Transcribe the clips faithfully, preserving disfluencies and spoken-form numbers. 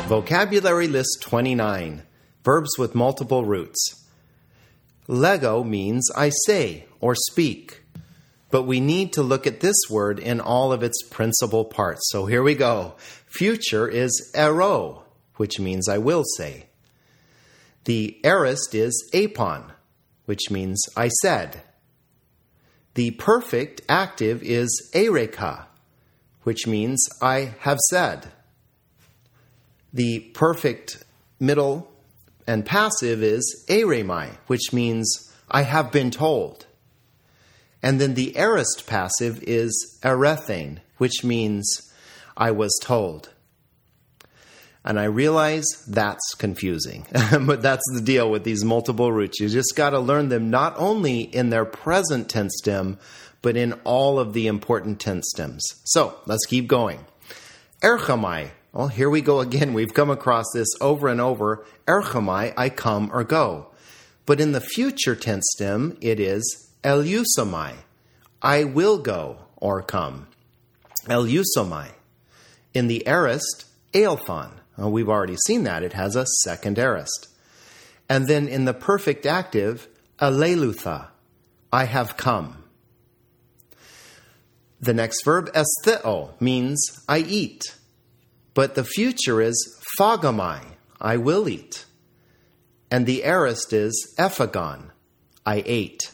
Vocabulary List twenty-nine. Verbs with multiple roots. Lego means I say or speak. But we need to look at this word in all of its principal parts. So here we go. Future is ero, which means I will say. The aorist is apon, which means I said. The perfect active is ereka, which means I have said. The perfect middle and passive is eremai, which means I have been told. And then the aorist passive is erethane, which means I was told. And I realize that's confusing, but that's the deal with these multiple roots. You just got to learn them not only in their present tense stem, but in all of the important tense stems. So let's keep going. Erchamai. Well, here we go again. We've come across this over and over. Erchamai, I come or go. But in the future tense stem, it is elusomai, I will go or come. Elusomai. In the aorist, eilthon. Well, we've already seen that. It has a second aorist. And then in the perfect active, alelutha, I have come. The next verb, estheo, means I eat. But the future is phagamai, I will eat. And the aorist is ephagon, I ate.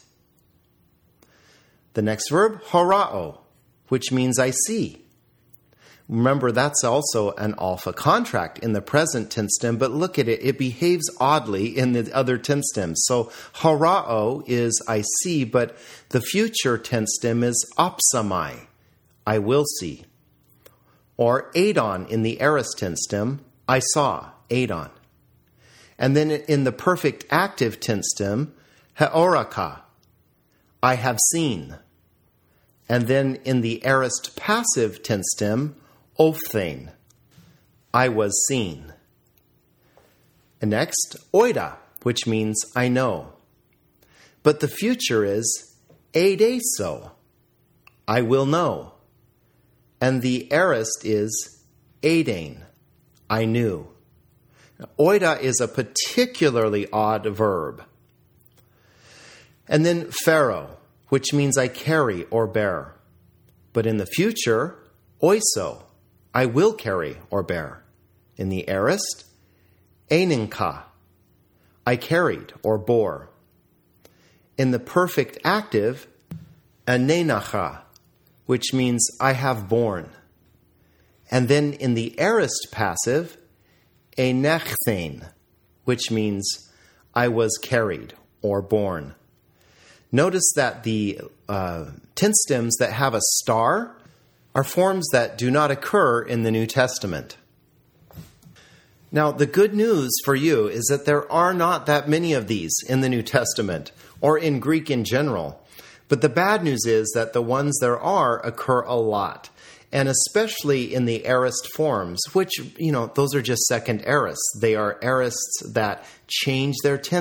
The next verb, horao, which means I see. Remember, that's also an alpha contract in the present tense stem, but look at it, it behaves oddly in the other tense stems. So horao is I see, but the future tense stem is opsamai, I will see. Or adon in the aorist tense stem, I saw, adon. And then in the perfect active tense stem, heoraka, I have seen. And then in the aorist passive tense stem, ophthane, I was seen. And next, oida, which means I know. But the future is eideso, I will know. And the aorist is eidane, I knew. Now, oida is a particularly odd verb. And then pharaoh, which means I carry or bear. But in the future, oiso, I will carry or bear. In the aorist, eininka, I carried or bore. In the perfect active, anenacha, which means I have borne. And then in the aorist passive, enechthane, which means I was carried or borne. Notice that the uh, tense stems that have a star are forms that do not occur in the New Testament. Now, the good news for you is that there are not that many of these in the New Testament or in Greek in general. But the bad news is that the ones there are occur a lot, and especially in the aorist forms, which, you know, those are just second aorists. They are aorists that change their tense